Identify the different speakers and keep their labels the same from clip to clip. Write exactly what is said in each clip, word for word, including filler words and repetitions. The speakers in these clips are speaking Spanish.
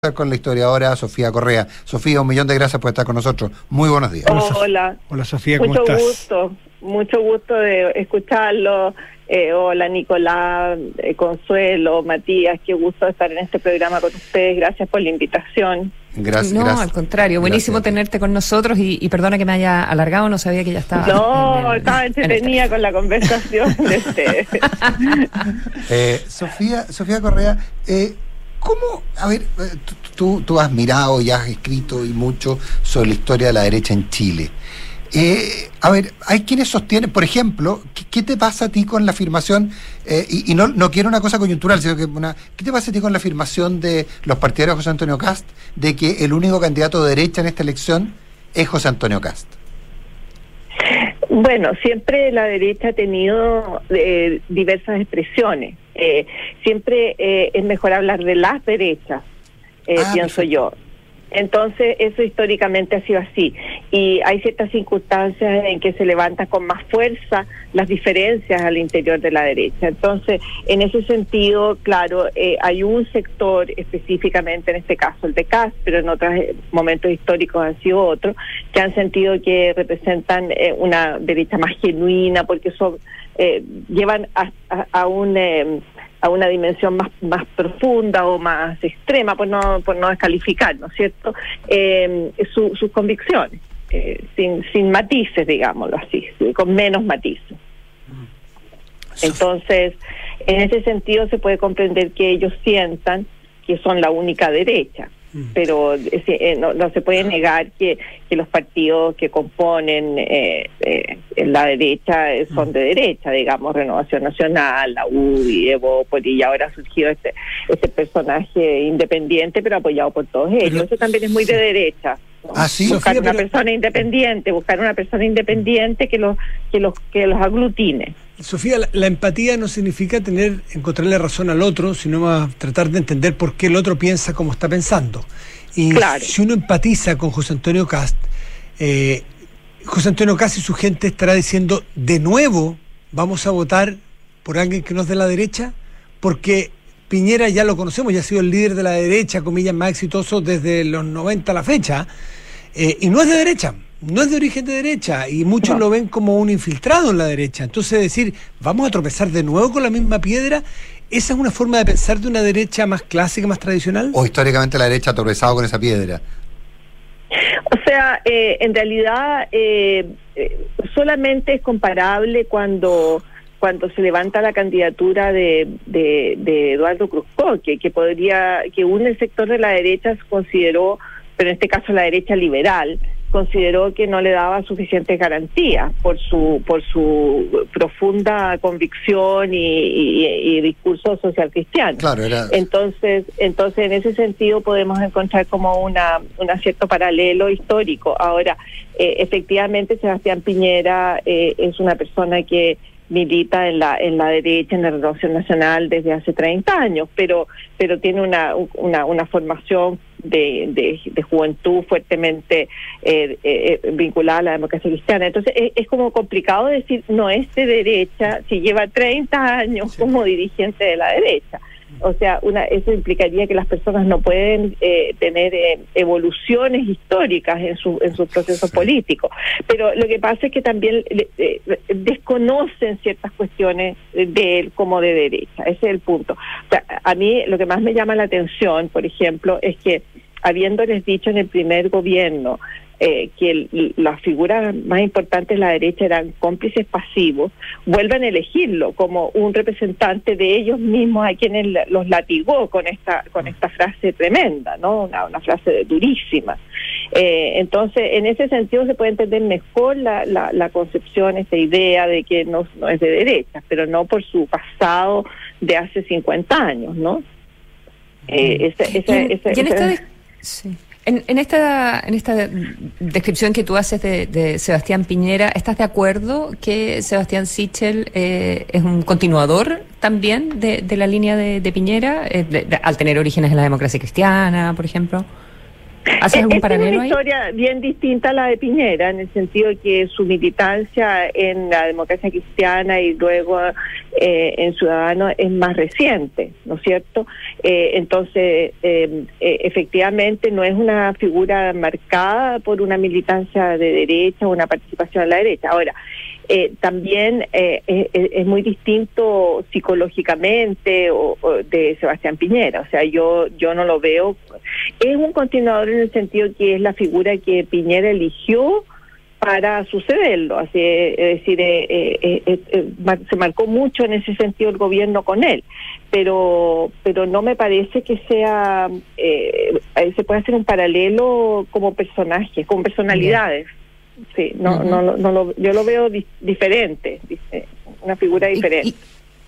Speaker 1: Con la historiadora Sofía Correa. Sofía, un millón de gracias por estar con nosotros. Muy buenos días.
Speaker 2: Hola, hola,
Speaker 3: hola Sofía, ¿cómo
Speaker 2: mucho
Speaker 3: estás?
Speaker 2: Gusto, mucho gusto de escucharlo. Eh, hola Nicolás, eh, Consuelo, Matías, qué gusto estar en este programa con ustedes. Gracias por la invitación.
Speaker 4: Gracias. No, gracias. Al contrario, buenísimo gracias. tenerte con nosotros y, y perdona que me haya alargado, no sabía que ya estaba.
Speaker 2: No, en el, estaba entretenida con la conversación de ustedes.
Speaker 1: eh, Sofía, Sofía Correa, eh, ¿cómo? A ver, tú, tú, tú has mirado y has escrito y mucho sobre la historia de la derecha en Chile. Eh, a ver, hay quienes sostienen, por ejemplo, ¿qué, qué te pasa a ti con la afirmación? Eh, y y no, no quiero una cosa coyuntural, sino que una. ¿Qué te pasa a ti con la afirmación de los partidarios de José Antonio Kast de que el único candidato de derecha en esta elección es José Antonio Kast?
Speaker 2: Bueno, siempre la derecha ha tenido eh, diversas expresiones. Eh, siempre eh, es mejor hablar de las derechas, eh, ah, pienso perfecto. yo. Entonces, eso históricamente ha sido así. Y hay ciertas circunstancias en que se levantan con más fuerza las diferencias al interior de la derecha. Entonces, en ese sentido, claro, eh, hay un sector específicamente, en este caso el de Kast, pero en otros momentos históricos han sido otros, que han sentido que representan eh, una derecha más genuina, porque son eh, llevan a, a, a un... Eh, a una dimensión más más profunda o más extrema, por no por no descalificar, ¿no es cierto?, eh, su, sus convicciones, eh, sin sin matices, digámoslo así, con menos matices. Entonces, en ese sentido se puede comprender que ellos sientan que son la única derecha, pero eh, no, no se puede negar que, que los partidos que componen eh, eh, la derecha son de derecha, digamos, Renovación Nacional, la U D I, Evópolis, y ahora ha surgido este, este personaje independiente, pero apoyado por todos ellos. Pero, eso también es muy de derecha, ¿no?
Speaker 1: ¿Ah, sí?
Speaker 2: Buscar
Speaker 1: Sofía,
Speaker 2: una
Speaker 1: pero...
Speaker 2: persona independiente, buscar una persona independiente que los que los que los aglutine.
Speaker 3: Sofía, la, la empatía no significa tener encontrarle razón al otro, sino más tratar de entender por qué el otro piensa como está pensando. Y claro, si uno empatiza con José Antonio Kast, eh, José Antonio Kast y su gente estará diciendo, de nuevo vamos a votar por alguien que no es de la derecha, porque Piñera ya lo conocemos, ya ha sido el líder de la derecha, comillas, más exitoso desde los noventa a la fecha, eh, y no es de derecha. No es de origen de derecha y muchos no. lo ven como un infiltrado en la derecha. Entonces decir, vamos a tropezar de nuevo con la misma piedra, ¿esa es una forma de pensar de una derecha más clásica, más tradicional?
Speaker 1: ¿O históricamente la derecha ha tropezado con esa piedra?
Speaker 2: O sea, eh, en realidad eh, eh, solamente es comparable cuando cuando se levanta la candidatura de, de, de Eduardo Cruzco, que, que podría, que un sector de la derecha consideró, pero en este caso la derecha liberal, consideró que no le daba suficientes garantías por su por su profunda convicción y, y, y discurso social cristiano.
Speaker 1: Claro, era...
Speaker 2: Entonces, entonces en ese sentido podemos encontrar como una un cierto paralelo histórico. Ahora, eh, efectivamente, Sebastián Piñera eh, es una persona que milita en la en la derecha, en la Renovación Nacional desde hace treinta años, pero pero tiene una una, una formación de, de, de juventud fuertemente eh, eh, vinculada a la democracia cristiana. Entonces es, es como complicado decir, no es de derecha, si lleva treinta años como dirigente de la derecha. O sea, una eso implicaría que las personas no pueden eh, tener eh, evoluciones históricas en su en sus procesos políticos. Pero lo que pasa es que también eh, desconocen ciertas cuestiones de él como de derecha. Ese es el punto. O sea, a mí lo que más me llama la atención, por ejemplo, es que habiéndoles dicho en el primer gobierno eh, que el, las figuras más importantes de la derecha eran cómplices pasivos, vuelven a elegirlo como un representante de ellos mismos a quienes los latigó con esta con esta frase tremenda, ¿no? Una, una frase durísima. Eh, entonces, en ese sentido se puede entender mejor la, la, la concepción, esta idea de que no, no es de derecha, pero no por su pasado de hace cincuenta años, ¿no? Eh, ese, ese, ese,
Speaker 4: ¿Y en
Speaker 2: ese,
Speaker 4: esta, de, sí. en, en esta en esta descripción que tú haces de, de Sebastián Piñera, ¿estás de acuerdo que Sebastián Sichel eh, es un continuador también de, de la línea de, de Piñera, eh, de, de, al tener orígenes en la democracia cristiana, por ejemplo? ¿Haces algún paralelo ahí?
Speaker 2: Es una historia bien distinta a la de Piñera, en el sentido de que su militancia en la democracia cristiana y luego eh, en Ciudadanos es más reciente, ¿no es cierto? Eh, entonces, eh, eh, efectivamente, no es una figura marcada por una militancia de derecha o una participación en la derecha. Ahora, Eh, también eh, es, es muy distinto psicológicamente o, o de Sebastián Piñera, o sea, yo yo no lo veo, es un continuador en el sentido que es la figura que Piñera eligió para sucederlo, así, es decir, eh, eh, eh, eh, se marcó mucho en ese sentido el gobierno con él, pero pero no me parece que sea, eh, se puede hacer un paralelo como personajes, como personalidades. Sí, no, uh-huh. no, no, no lo, yo lo veo di- diferente, una figura diferente.
Speaker 4: Y, y,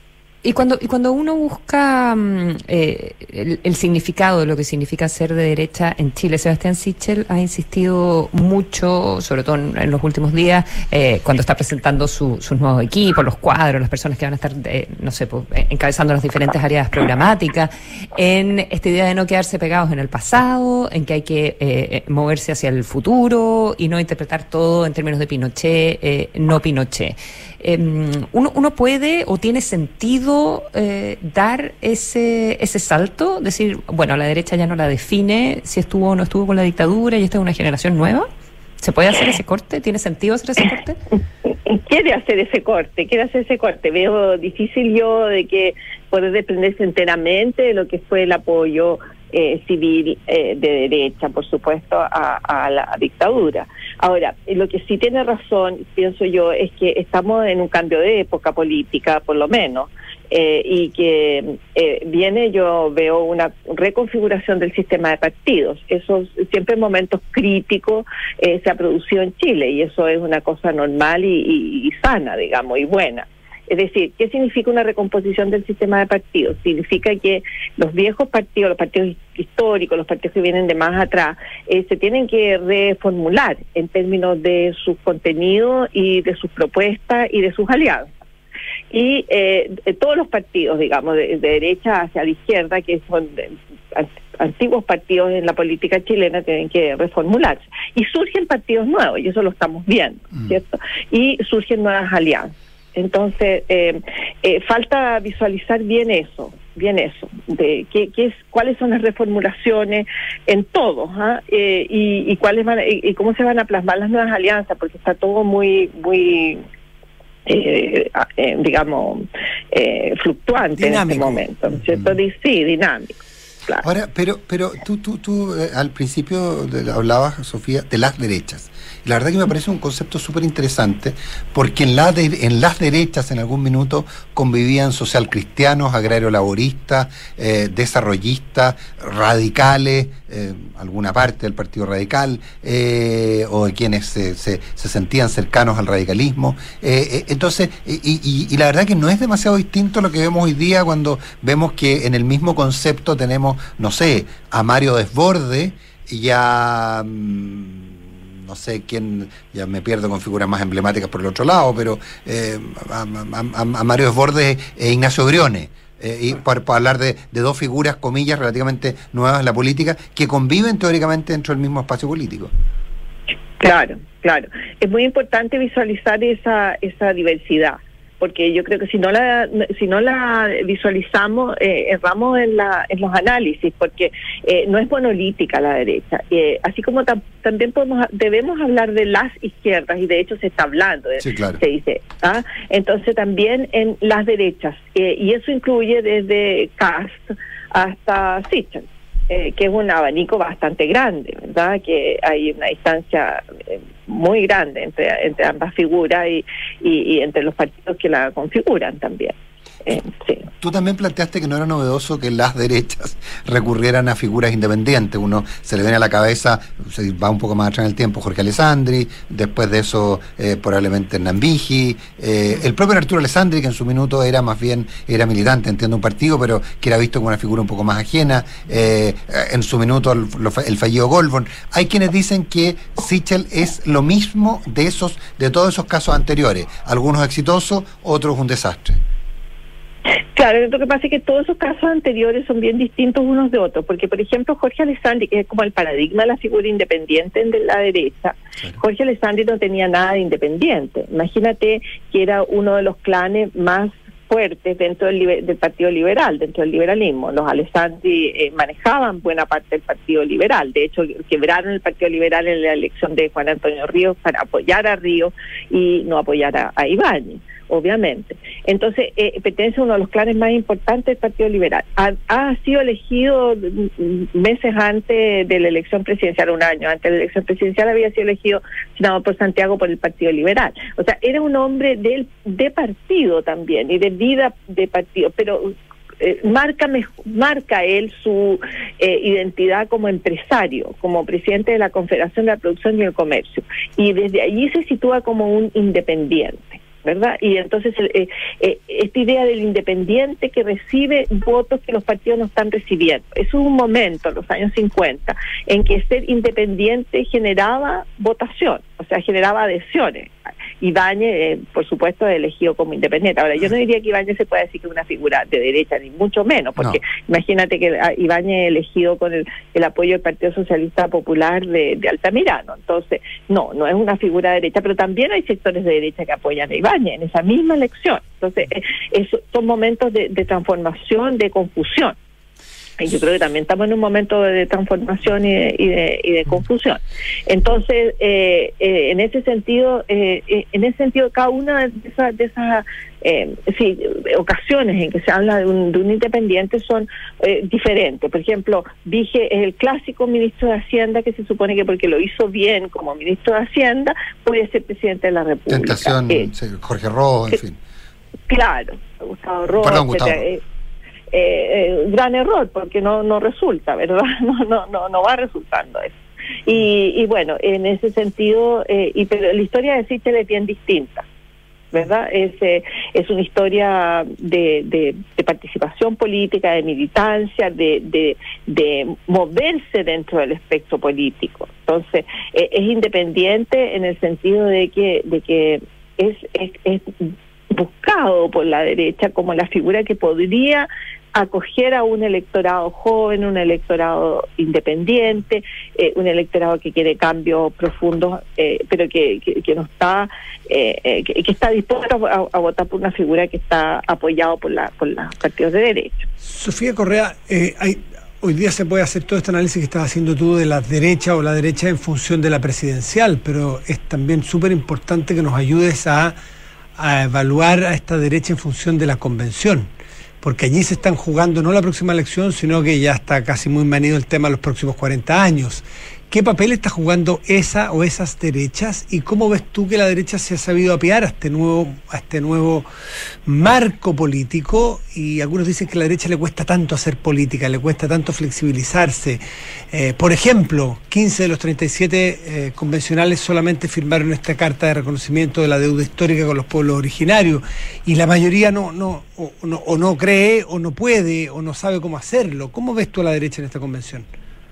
Speaker 4: y cuando y cuando uno busca eh, el, el significado de lo que significa ser de derecha en Chile, Sebastián Sichel ha insistido mucho, sobre todo en, en los últimos días, eh, cuando está presentando su, sus nuevos equipos, los cuadros, las personas que van a estar, eh, no sé, pues, encabezando las diferentes áreas programáticas, en esta idea de no quedarse pegados en el pasado, en que hay que eh, moverse hacia el futuro y no interpretar todo en términos de Pinochet, eh, no Pinochet. Eh, uno, uno puede o tiene sentido eh, dar ese ese salto, decir, bueno, la derecha ya no la define si estuvo o no estuvo con la dictadura y esta es una generación nueva. ¿Se puede hacer ese corte? ¿Tiene sentido hacer ese corte?
Speaker 2: Quiere hacer ese corte, quiere hacer ese corte. Veo difícil yo de que poder desprenderse enteramente de lo que fue el apoyo eh, civil eh, de derecha, por supuesto, a, a la dictadura. Ahora, lo que sí tiene razón, pienso yo, es que estamos en un cambio de época política, por lo menos, eh, y que eh, viene, yo veo una reconfiguración del sistema de partidos. Eso siempre en momentos críticos eh, se ha producido en Chile, y eso es una cosa normal y, y, y sana, digamos, y buena. Es decir, ¿qué significa una recomposición del sistema de partidos? Significa que los viejos partidos, los partidos históricos, los partidos que vienen de más atrás, eh, se tienen que reformular en términos de sus contenidos y de sus propuestas y de sus aliados. Y eh, todos los partidos, digamos, de, de derecha hacia la izquierda, que son de, antiguos partidos en la política chilena, tienen que reformularse. Y surgen partidos nuevos, y eso lo estamos viendo, mm. ¿cierto? Y surgen nuevas alianzas. Entonces, eh, eh, falta visualizar bien eso, bien eso, de qué, qué es, cuáles son las reformulaciones en todo, ¿eh? eh, y, y cuáles van, y, y cómo se van a plasmar las nuevas alianzas, porque está todo muy, muy, eh, eh, digamos, eh, fluctuante dinámico. En este momento, ¿cierto? Mm. Sí, dinámico. Claro.
Speaker 1: Ahora, pero, pero tú, tú, tú eh, al principio de, hablabas, Sofía, de las derechas. Y la verdad que me parece un concepto súper interesante, porque en, la de, en las derechas en algún minuto convivían socialcristianos, agrario-laboristas, eh, desarrollistas, radicales, eh, alguna parte del Partido Radical, eh, o de quienes se, se, se sentían cercanos al radicalismo. Eh, eh, entonces, y, y, y la verdad que no es demasiado distinto a lo que vemos hoy día cuando vemos que en el mismo concepto tenemos, no sé, a Mario Desbordes y a... Mmm, no sé quién, ya me pierdo con figuras más emblemáticas por el otro lado, pero eh, a, a, a Mario Desbordes e Ignacio Briones, eh, y para, para hablar de, de dos figuras, comillas, relativamente nuevas en la política, que conviven teóricamente dentro del mismo espacio político.
Speaker 2: Claro, claro. Es muy importante visualizar esa, esa diversidad, porque yo creo que si no la si no la visualizamos, eh, erramos en la en los análisis, porque eh, no es monolítica la derecha. Eh, así como tam, también podemos debemos hablar de las izquierdas, y de hecho se está hablando, de,
Speaker 1: sí, claro.
Speaker 2: se dice. ¿ah? Entonces también en las derechas, eh, y eso incluye desde Kast hasta Sichel, eh, que es un abanico bastante grande, ¿verdad? Que hay una distancia eh, muy grande entre entre ambas figuras y, y, y entre los partidos que la configuran también. Eh, sí.
Speaker 1: Tú también planteaste que no era novedoso que las derechas recurrieran a figuras independientes. Uno se le viene a la cabeza, se va un poco más atrás en el tiempo, Jorge Alessandri, después de eso eh, probablemente Hernán Vigi, eh, el propio Arturo Alessandri, que en su minuto era más bien, era militante, entiendo, un partido, pero que era visto como una figura un poco más ajena, eh, en su minuto el, el fallido Goldborn. Hay quienes dicen que Sichel es lo mismo de esos, de todos esos casos anteriores, algunos exitosos, otros un desastre.
Speaker 2: Claro, lo que pasa es que todos esos casos anteriores son bien distintos unos de otros, porque por ejemplo Jorge Alessandri, que es como el paradigma de la figura independiente de la derecha, sí. Jorge Alessandri no tenía nada de independiente. Imagínate que era uno de los clanes más fuertes dentro del, del Partido Liberal, dentro del liberalismo. Los Alessandri eh, manejaban buena parte del Partido Liberal. De hecho, quebraron el Partido Liberal en la elección de Juan Antonio Ríos para apoyar a Ríos y no apoyar a, a Ibáñez, obviamente. Entonces, eh, pertenece a uno de los clanes más importantes del Partido Liberal. Ha, ha sido elegido meses antes de la elección presidencial, un año antes de la elección presidencial, había sido elegido senador por Santiago por el Partido Liberal. O sea, era un hombre del, de partido también, y de vida de partido, pero eh, marca, marca él su eh, identidad como empresario, como presidente de la Confederación de la Producción y el Comercio. Y desde allí se sitúa como un independiente, ¿verdad? Y entonces eh, eh, esta idea del independiente que recibe votos que los partidos no están recibiendo. Es un momento, en los años cincuenta, en que ser independiente generaba votación, o sea, generaba adhesiones. Ibáñez, eh, por supuesto, es elegido como independiente. Ahora, yo no diría que Ibáñez se pueda decir que es una figura de derecha, ni mucho menos, porque no. Imagínate que Ibáñez es elegido con el, el apoyo del Partido Socialista Popular de, de Altamirano. Entonces, no, no es una figura de derecha, pero también hay sectores de derecha que apoyan a Ibáñez en esa misma elección. Entonces, eh, es, son momentos de, de transformación, de confusión. Y yo creo que también estamos en un momento de transformación y de, y de, y de confusión. Entonces, eh, eh, en ese sentido, eh, en ese sentido, cada una de esas, de esas eh, sí, ocasiones en que se habla de un, de un independiente son eh, diferentes. Por ejemplo, Vige es el clásico ministro de Hacienda que se supone que porque lo hizo bien como ministro de Hacienda puede ser presidente de la República.
Speaker 1: Tentación, eh, sí, Jorge Rojo, en fin.
Speaker 2: Claro, Gustavo Rojo,
Speaker 1: Perdón, Gustavo.
Speaker 2: Eh, Eh, eh, gran error porque no no resulta, ¿verdad? No no no no va resultando eso. Y, y bueno, en ese sentido, eh, y pero la historia de Sichel es bien distinta, ¿verdad? Es eh, es una historia de, de de participación política, de militancia, de de de moverse dentro del espectro político. Entonces, eh, es independiente en el sentido de que de que es es, es buscado por la derecha como la figura que podría acoger a un electorado joven, un electorado independiente, eh, un electorado que quiere cambios profundos, eh, pero que, que, que no está, eh, eh, que, que está dispuesto a, a votar por una figura que está apoyado por la por los partidos de derecha.
Speaker 3: Sofía Correa, eh, hay hoy día se puede hacer todo este análisis que estás haciendo tú de la derecha o la derecha en función de la presidencial, pero es también súper importante que nos ayudes a a evaluar a esta derecha en función de la convención, porque allí se están jugando no la próxima elección, sino que ya está casi muy manido el tema de los próximos cuarenta años. ¿Qué papel está jugando esa o esas derechas y cómo ves tú que la derecha se ha sabido apear a este nuevo, a este nuevo marco político? Y algunos dicen que a la derecha le cuesta tanto hacer política, le cuesta tanto flexibilizarse. Eh, por ejemplo, quince de los treinta y siete eh, convencionales solamente firmaron esta carta de reconocimiento de la deuda histórica con los pueblos originarios y la mayoría no, no, o, no, o no cree, o no puede, o no sabe cómo hacerlo. ¿Cómo ves tú a la derecha en esta convención?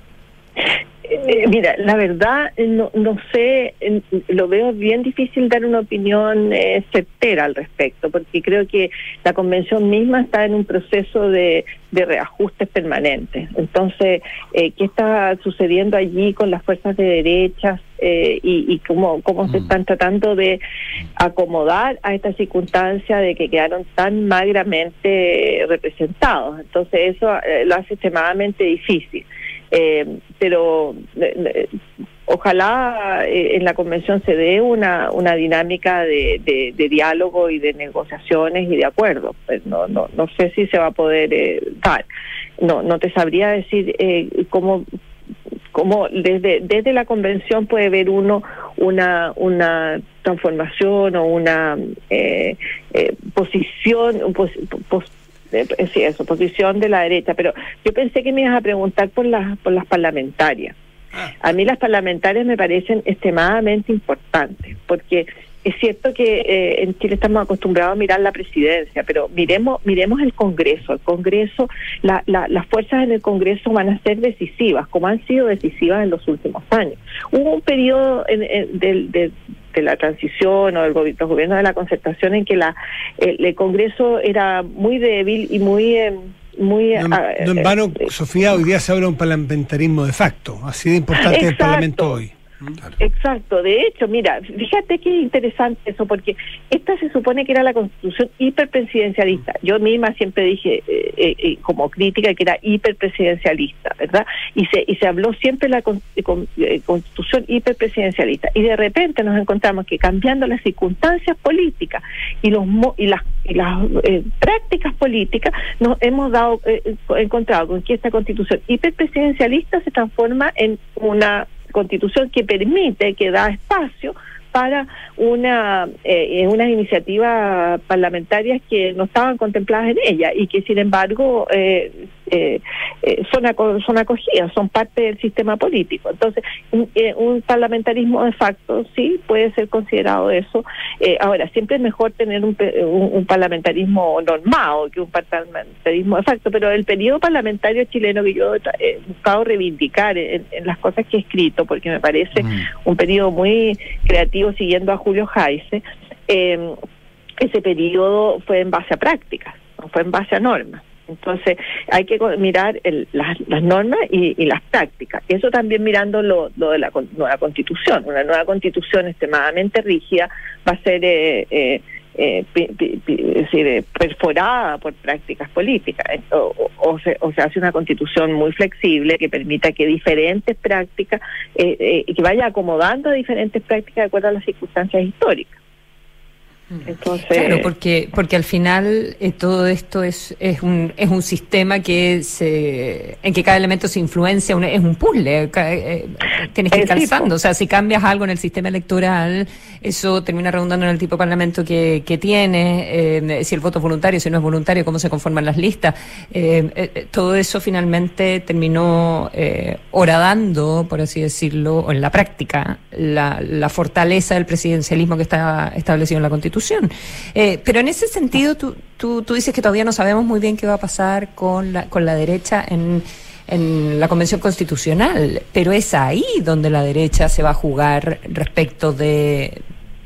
Speaker 2: Eh, mira, la verdad, no, no sé, eh, lo veo bien difícil dar una opinión eh, certera al respecto, porque creo que la convención misma está en un proceso de, de reajustes permanentes. Entonces, eh, ¿qué está sucediendo allí con las fuerzas de derechas eh, y, y cómo, cómo mm. se están tratando de acomodar a esta circunstancia de que quedaron tan magramente representados? Entonces, eso eh, lo hace extremadamente difícil. Eh, pero eh, ojalá eh, en la convención se dé una una dinámica de, de, de diálogo y de negociaciones y de acuerdos. Pues no no no sé si se va a poder eh, dar. No no te sabría decir eh, cómo cómo desde desde la convención puede ver uno una una transformación o una eh, eh, posición un pos, pos, sí, eso, posición de la derecha, pero yo pensé que me ibas a preguntar por las por las parlamentarias. A mí las parlamentarias me parecen extremadamente importantes, porque es cierto que eh, en Chile estamos acostumbrados a mirar la presidencia, pero miremos miremos el Congreso. El Congreso, la, la, las fuerzas en el Congreso van a ser decisivas, como han sido decisivas en los últimos años. Hubo un periodo en, en, de, de de la transición o del go- los gobiernos de la concertación en que la el, el Congreso era muy débil y muy... Eh, muy
Speaker 3: no,
Speaker 2: ah,
Speaker 3: no en vano,
Speaker 2: eh,
Speaker 3: Sofía, hoy día se habla de un parlamentarismo de facto, así de importante es el Parlamento hoy.
Speaker 2: Claro. Exacto, de hecho, mira, fíjate qué interesante eso, porque esta se supone que era la constitución hiperpresidencialista. Yo misma siempre dije, eh, eh, como crítica, que era hiperpresidencialista, ¿verdad? Y se y se habló siempre de la con, con, eh, constitución hiperpresidencialista. Y de repente nos encontramos que cambiando las circunstancias políticas y los y las, y las eh, prácticas políticas, nos hemos dado eh, encontrado con que esta constitución hiperpresidencialista se transforma en una constitución que permite, que da espacio para una eh, unas iniciativas parlamentarias que no estaban contempladas en ella y que sin embargo eh, eh, eh, son, aco- son acogidas, son parte del sistema político. Entonces, un, eh, un parlamentarismo de facto sí puede ser considerado eso. Eh, ahora, siempre es mejor tener un, un, un parlamentarismo normado que un parlamentarismo de facto, pero el periodo parlamentario chileno que yo he buscado reivindicar en, en las cosas que he escrito, porque me parece mm. un periodo muy creativo, siguiendo a Julio Jaise, eh, ese periodo fue en base a prácticas, no fue en base a normas. Entonces hay que mirar el, las, las normas y, y las prácticas. Eso también mirando lo, lo de la nueva constitución. Una nueva constitución extremadamente rígida va a ser eh, eh, eh, pi, pi, pi, es decir, perforada por prácticas políticas. O, o, o, se, o se hace una constitución muy flexible que permita que diferentes prácticas, eh, eh, que vaya acomodando a diferentes prácticas de acuerdo a las circunstancias históricas. Entonces,
Speaker 4: claro, porque porque al final eh, todo esto es es un es un sistema que se en que cada elemento se influencia, un, es un puzzle, eh, tienes que ir calzando, o sea, si cambias algo en el sistema electoral, eso termina redundando en el tipo de parlamento que que tienes, eh, si el voto es voluntario, si no es voluntario, cómo se conforman las listas, eh, eh, todo eso finalmente terminó eh, horadando, por así decirlo, o en la práctica, la la fortaleza del presidencialismo que está establecido en la Constitución. Eh, pero en ese sentido, tú, tú, tú dices que todavía no sabemos muy bien qué va a pasar con la, con la derecha en, en la Convención Constitucional, pero es ahí donde la derecha se va a jugar respecto de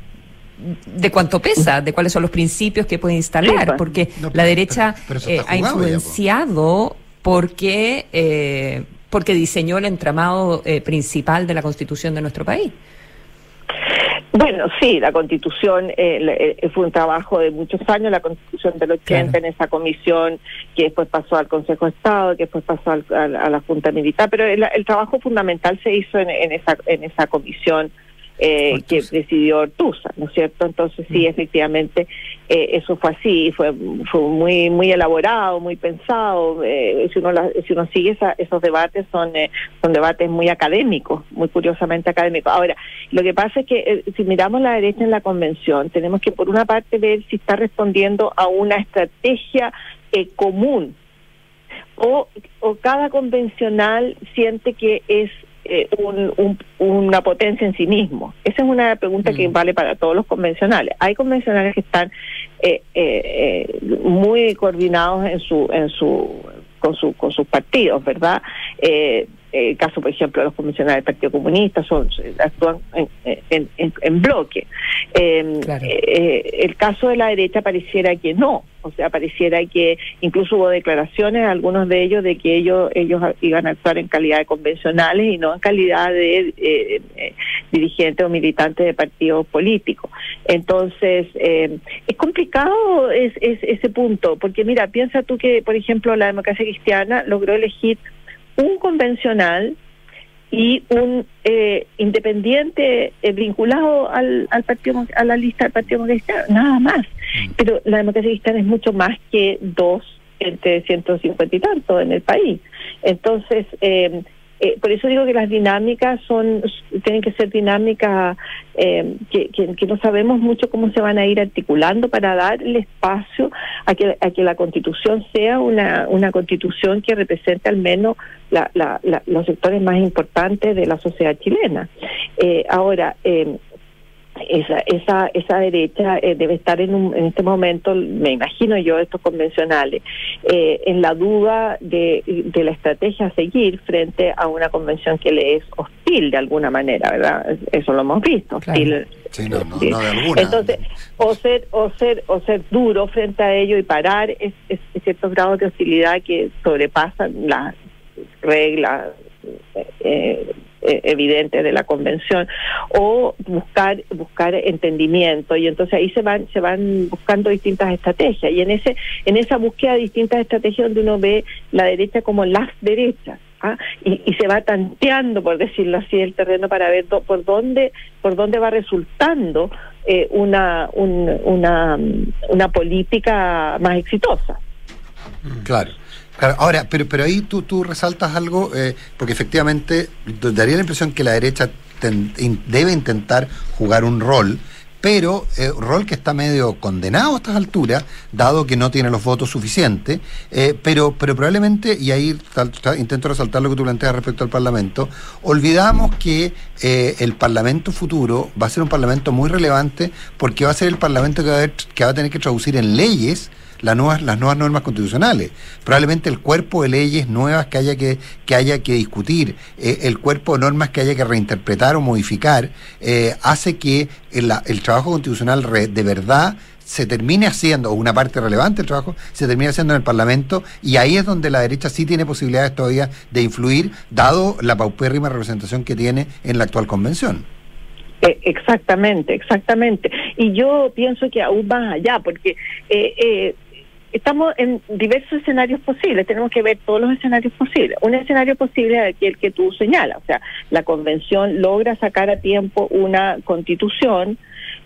Speaker 4: de cuánto pesa, de cuáles son los principios que puede instalar, porque no, pero, la derecha pero, pero eh, ha influenciado ya, porque, eh, porque diseñó el entramado eh, principal de la Constitución de nuestro país.
Speaker 2: Bueno, sí, la Constitución eh, fue un trabajo de muchos años, la Constitución del ochenta, claro, en esa comisión que después pasó al Consejo de Estado, que después pasó al, a, a la Junta Militar, pero el, el trabajo fundamental se hizo en, en esa en esa comisión eh, que presidió Ortúzar, ¿no es cierto? Entonces sí, efectivamente, eh, eso fue así, fue fue muy muy elaborado, muy pensado. Eh, si uno la, si uno sigue esa, esos debates, son eh, son debates muy académicos, muy curiosamente académicos. Ahora, lo que pasa es que eh, si miramos la derecha en la convención, tenemos que por una parte ver si está respondiendo a una estrategia eh, común, o, o cada convencional siente que es Eh, un, un, una potencia en sí mismo. Esa es una pregunta mm. que vale para todos los convencionales. Hay convencionales que están eh, eh, eh, muy coordinados en su en su con su con sus partidos, ¿verdad? Eh, el caso, por ejemplo, de los convencionales del Partido Comunista son actúan en, en, en, en bloque. Eh, claro. eh, el caso de la derecha pareciera que no. O sea, pareciera que incluso hubo declaraciones, algunos de ellos, de que ellos ellos iban a actuar en calidad de convencionales y no en calidad de eh, eh, dirigentes o militantes de partidos políticos. Entonces, eh, es complicado es, es, ese punto, porque mira, piensa tú que, por ejemplo, la Democracia Cristiana logró elegir un convencional y un eh, independiente eh, vinculado al, al partido, a la lista del Partido Cristiano, nada más. Pero la Democracia Cristiana es mucho más que dos entre ciento cincuenta y tanto en el país. Entonces, eh, eh, por eso digo que las dinámicas son tienen que ser dinámicas eh, que, que, que no sabemos mucho cómo se van a ir articulando para dar el espacio a que a que la Constitución sea una una Constitución que represente al menos la, la, la, los sectores más importantes de la sociedad chilena. Eh, ahora, eh, esa esa esa derecha eh, debe estar en, un, en este momento, me imagino yo, estos convencionales, eh, en la duda de, de la estrategia a seguir frente a una convención que le es hostil hostil de alguna manera, ¿verdad? Eso lo hemos visto, hostil.
Speaker 1: Claro. Sí, no, no, no de alguna.
Speaker 2: Entonces, o ser, o ser, o ser duro frente a ello y parar es, es, es ciertos grados de hostilidad que sobrepasan las reglas eh, eh, evidentes de la convención, o buscar buscar entendimiento, y entonces ahí se van se van buscando distintas estrategias, y en ese en esa búsqueda de distintas estrategias donde uno ve la derecha como las derechas. ¿Ah? Y, y se va tanteando, por decirlo así, el terreno para ver do, por dónde por dónde va resultando eh, una, un, una una política más exitosa.
Speaker 1: Claro. Claro, ahora, pero pero ahí tú tú resaltas algo, eh, porque efectivamente daría la impresión que la derecha ten, in, debe intentar jugar un rol, pero eh, rol que está medio condenado a estas alturas, dado que no tiene los votos suficientes, eh, pero pero probablemente, y ahí tal, tal, intento resaltar lo que tú planteas respecto al Parlamento, olvidamos que eh, el Parlamento futuro va a ser un Parlamento muy relevante, porque va a ser el Parlamento que va a, haber, que va a tener que traducir en leyes las nuevas, las nuevas normas constitucionales. Probablemente el cuerpo de leyes nuevas que haya que, que haya que discutir, eh, el cuerpo de normas que haya que reinterpretar o modificar, eh, hace que el, el trabajo constitucional re, de verdad se termine haciendo, o una parte relevante del trabajo se termine haciendo en el Parlamento, y ahí es donde la derecha sí tiene posibilidades todavía de influir, dado la paupérrima representación que tiene en la actual convención.
Speaker 2: Exactamente, exactamente. Y yo pienso que aún más allá, porque eh, eh, estamos en diversos escenarios posibles, tenemos que ver todos los escenarios posibles. Un escenario posible es el que tú señalas, o sea, la convención logra sacar a tiempo una constitución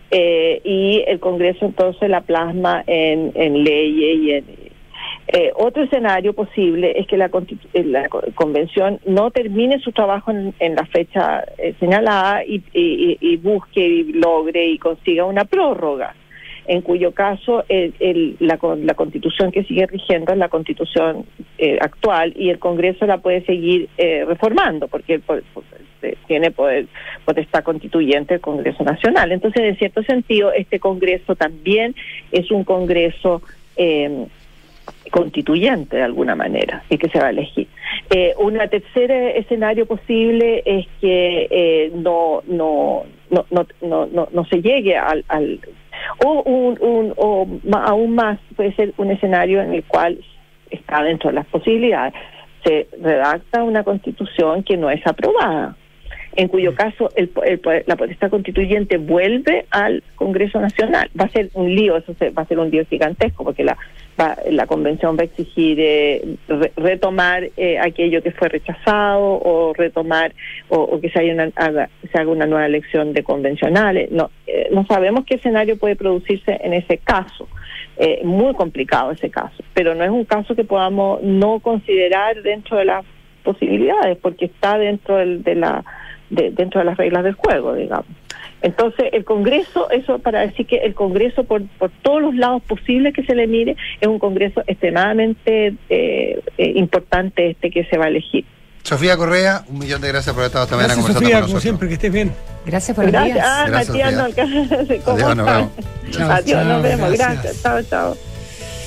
Speaker 2: eh, y el Congreso entonces la plasma en, en leyes y en... Eh, otro escenario posible es que la, la convención no termine su trabajo en, en la fecha eh, señalada y, y, y busque y logre y consiga una prórroga, en cuyo caso el, el, la, la constitución que sigue rigiendo es la constitución eh, actual, y el Congreso la puede seguir eh, reformando, porque el, por, por, tiene poder, potestad constituyente el Congreso Nacional. Entonces, en cierto sentido, este Congreso también es un Congreso eh, constituyente de alguna manera, y que se va a elegir. Eh, un tercer escenario posible es que eh, no, no, no, no, no, no, no se llegue al, al o un, un o aún más puede ser un escenario en el cual está dentro de las posibilidades, se redacta una constitución que no es aprobada, en cuyo caso el, el, la potestad constituyente vuelve al Congreso Nacional. Va a ser un lío, eso se, va a ser un lío gigantesco, porque la va, la convención va a exigir eh, re, retomar eh, aquello que fue rechazado, o retomar o, o que se, haya una, haga, se haga una nueva elección de convencionales. No, eh, no sabemos qué escenario puede producirse en ese caso. Eh, muy complicado ese caso, pero no es un caso que podamos no considerar dentro de las posibilidades, porque está dentro del, de la De, dentro de las reglas del juego, digamos. Entonces, el Congreso, eso para decir que el Congreso, por, por todos los lados posibles que se le mire, es un Congreso extremadamente eh, eh, importante este que se va a elegir.
Speaker 1: Sofía Correa, un millón de gracias por haber estado esta mañana conversando
Speaker 3: Sofía,
Speaker 1: con nosotros.
Speaker 3: como siempre, que estés bien.
Speaker 4: Gracias por el
Speaker 2: día.
Speaker 4: día.
Speaker 2: Ah,
Speaker 1: gracias,
Speaker 2: Matías, no alcanza.
Speaker 1: Adiós, nos vemos.
Speaker 2: Adiós, nos vemos.
Speaker 3: Gracias.
Speaker 2: Gracias. Chao, chao.